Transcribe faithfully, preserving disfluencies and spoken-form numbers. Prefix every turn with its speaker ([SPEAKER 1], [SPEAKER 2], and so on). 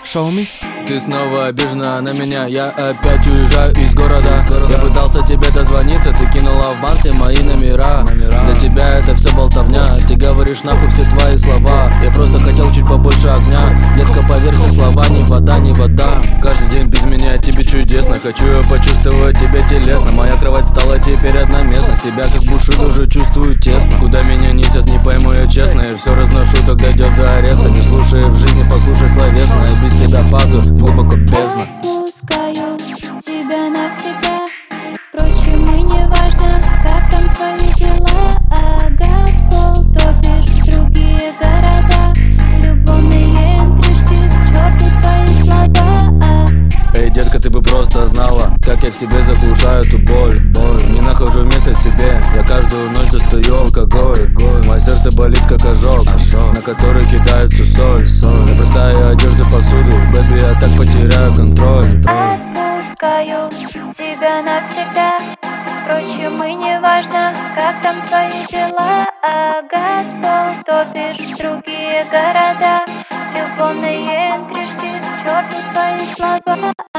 [SPEAKER 1] Show me.
[SPEAKER 2] Ты снова обижена на меня, я опять уезжаю из города. Я пытался тебе дозвониться, ты кинула в бан все мои номера. Для тебя это все болтовня, ты говоришь нахуй все твои слова. Я просто хотел чуть побольше огня. Детка, поверь, все слова не вода, не вода. Каждый день без меня тебе чудесно. Хочу я почувствовать тебя телесно. Моя кровать стала теперь одноместна. Себя как бушит уже чувствую тесно. Куда меня несет, не пойму я честно. Я все разношу, так дойдет до ареста. Не слушай в жизни, послушай словесно. Я без тебя падаю глубоко бездна.
[SPEAKER 3] Отпускаю тебя навсегда. Впрочем, и не важно, как там твои дела. А газ топишь в другие города. Любовные интрижки, к черту твои слова.
[SPEAKER 2] Эй, детка, ты бы просто знала, как я в себе заглушаю эту боль, боль. Не нахожу места себе, я каждую ночь достаю алкоголь. Мое сердце болит как ожог, на который кидает всю соль. Я бросаю одежду, посуду, бэби, я так потеряю контроль.
[SPEAKER 3] Отпускаю тебя навсегда. Впрочем, и не важно, как там твои дела. А газ топишь в другие города. Любовные интрижки, к черту твои слова.